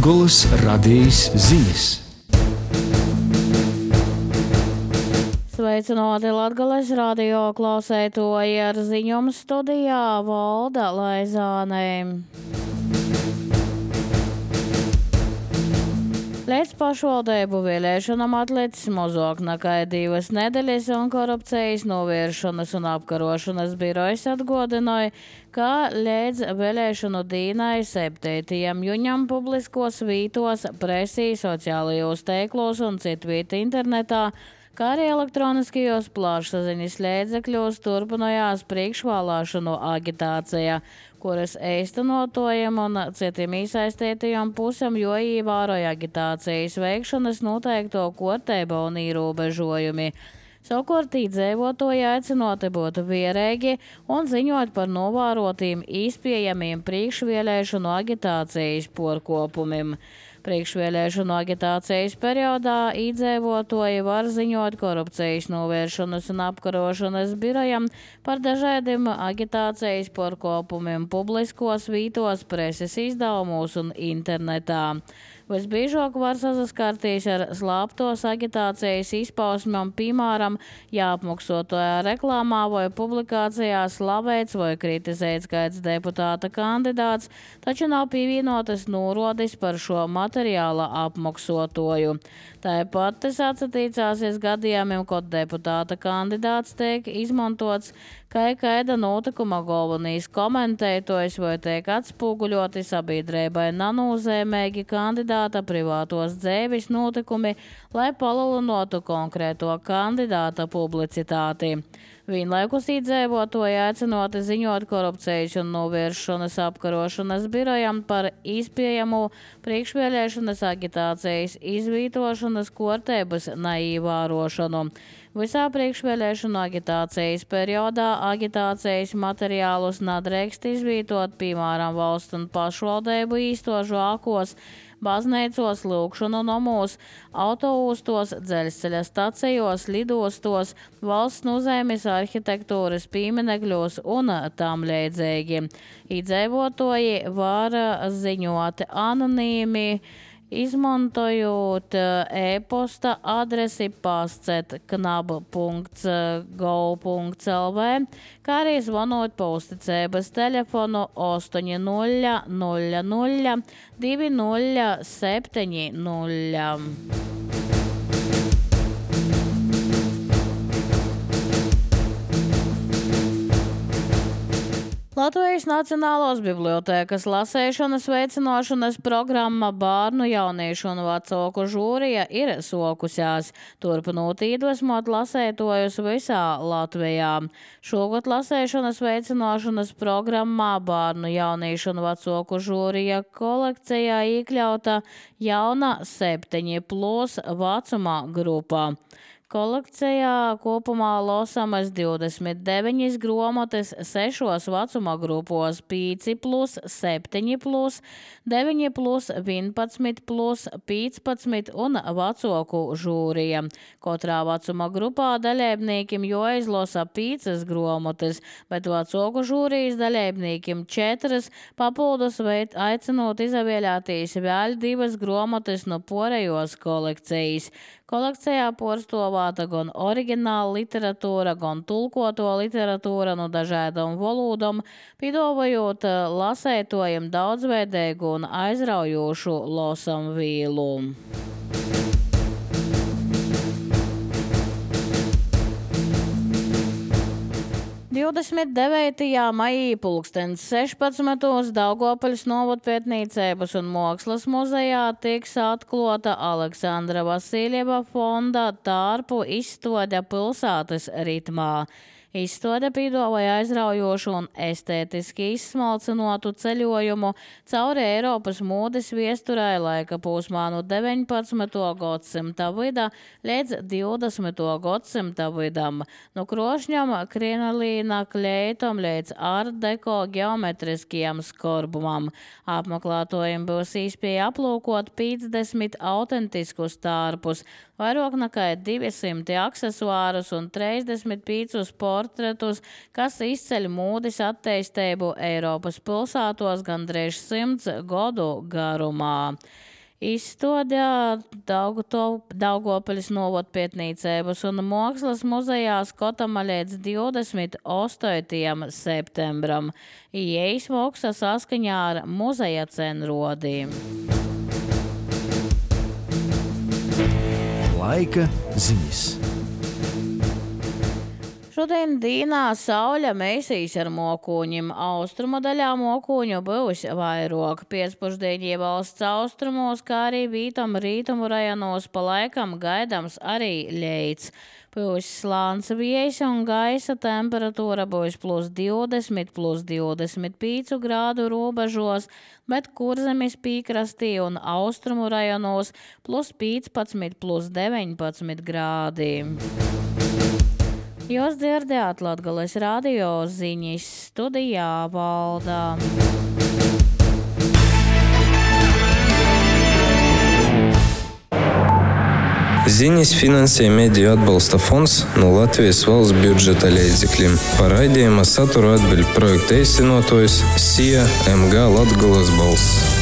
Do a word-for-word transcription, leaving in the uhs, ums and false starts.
Latgolas radijas ziņas. Sveicināti Latgales radio klausētoji, ar ziņām studijā Valda Laizāne. Līdz pašvaldību vēlēšanām atlicis mazāk nekā divas nedēļas, un korupcijas novēršanas un apkarošanas birojas atgādināja, ka līdz vēlēšanu dienai septītajam jūņam publiskos vītos, presī, sociālajos tīklos un citviet internetā, kā arī elektroniskajos plašsaziņas līdzekļos turpinājās priekšvēlēšanu agitācija, kuras īstenotājiem un citiem iesaistītajiem pusēm jo ievēroja agitācijas veikšanas noteikto kārtību un ierobežojumi. Savukārt iedzīvotāji aicināti būt vērīgi un ziņot par novērotiem iespējamiem priekšvēlēšanu agitācijas pārkāpumiem. Priekšvēlēšanu agitācijas periodā iedzīvotāji var ziņot korupcijas novēršanas un apkarošanas birojam par dažādiem agitācijas pārkāpumiem publiskos vītos, preses izdevumos un internetā. Visbiežāk var saskarties ar slēptos agitācijas izpausmēm, piemēram, jāapmaksotajā reklāmā vai publikācijā slavēts vai kritizēts kāds deputāta kandidāts, taču nav pievienotas norādes par šo materiāla apmaksotoju. Tāpat tas atsatīcāsies gadījumiem, kad deputāta kandidāts tiek izmantots kā kāda notikuma galvenais komentētājs vai tiek atspūguļoti sabiedrībai nenūzēmīgi kandidāta privātos dzīves notikumi, lai palielinātu konkrēto kandidāta publicitāti. Vienlaikus iedzīvotāji aicinoti ziņot korupcijas un novēršanas apkarošanas birojam par iespējamu priekšvēlēšanas agitācijas izvītošanas kārtības neievērošanu. Visā priekšvēlēšanu agitācijas periodā agitācijas materiālus nedrīkst izvītot, piemēram, valsts un pašvaldību īstožu ākos, baznīcos, lūkšanu nomos, autoūstos, dzelzceļa stacijos, lidostos, valsts nozīmes arhitektūras pieminekļos un tam līdzīgi. Iedzīvotāji var ziņot anonīmi, izmantojot e-posta adresi pasts at knab punkts gov punkts l v, kā arī zvanot pa uzticības telefonu astoņi nulle nulle nulle divi nulle septiņi nulle. Latvijas Nacionālās bibliotēkas lasēšanas veicināšanas programma Bārnu, jauniešu un vecāku žūrija ir sokusies, turpinot iedvesmot lasētojus visā Latvijā. Šogad lasēšanas veicināšanas programmā Bārnu, jauniešu un vecāku žūrija kolekcijā iekļauta jauna septiņi plus vecumā grupā. Kolekcijā kopumā lasamas divdesmit deviņas grāmatas sešos vecuma grupos – pieci plus, septiņi plus, deviņi plus, vienpadsmit plus, piecpadsmit un vecāku žūrija. Katrā vecuma grupā dalībniekiem jāizlasa piecas grāmatas, bet vecāku žūrijas dalībniekiem četras, papildus veikt aicinot izvēlēties vēl divas grāmatas no pārējos kolekcijas. Kolekcijā pārstāvēta gan oriģināla literatūra, gan tulkoto literatūra no dažādām valodām, piedāvājot lasētojiem daudzveidīgu un aizraujošu lasāmvielu. divdesmit devītajā maijā pulkstens sešpadsmitos Daugavpils novada pētniecības un mākslas muzejā tiks atklāta Aleksandra Vasiljeva fonda tārpu izstāde pilsētas ritmā. Izstāde piedāvāja aizraujošu un estētiski izsmalcinotu ceļojumu cauri Eiropas modes viesturē laika posmā no deviņpadsmitā gadsimta vida līdz divdesmitā gadsimta vidam, no krošņam, krinolīna kleitam līdz art deko geometriskiem skorbumam. Apmeklētājiem būs iespēja aplūkot piecdesmit autentiskus tārpus, vairāk nekā divsimt aksesuārus un trīsdesmit piecus portretus, kas izceļ mūdes attīstību Eiropas pilsētos gandrīz simts gadu garumā. izstādē Daugopiļas novada pētniecības un mākslas muzejā skatāma līdz divdesmit astotajam septembram. Ieejas maksa saskaņā ar muzeja cenrodiem. Laika ziņas. Šodien dīnā sauļa mēsīs ar mokuņiem. Austrumu daļā mokuņu būs vairāk. Piecpušdienī valsts austrumos, kā arī vītam rītumu rajonos pa laikam gaidams arī leits. Būs slāns viejs un gaisa temperatūra būs plus divdesmit, plus divdesmit pieci grādu robežos, bet Kurzemes pīkrastī un austrumu rajonos plus piecpadsmit, plus deviņpadsmit grādi. Jūs dzirdējāt Latgales radio ziņas, studijā Valdā. Ziņas finansē Mediju atbalsta fonds no Latvijas valsts budžeta līdzekļiem. Par raidījuma saturu atbild projekta īstenotājs S I A M G Latgales balss.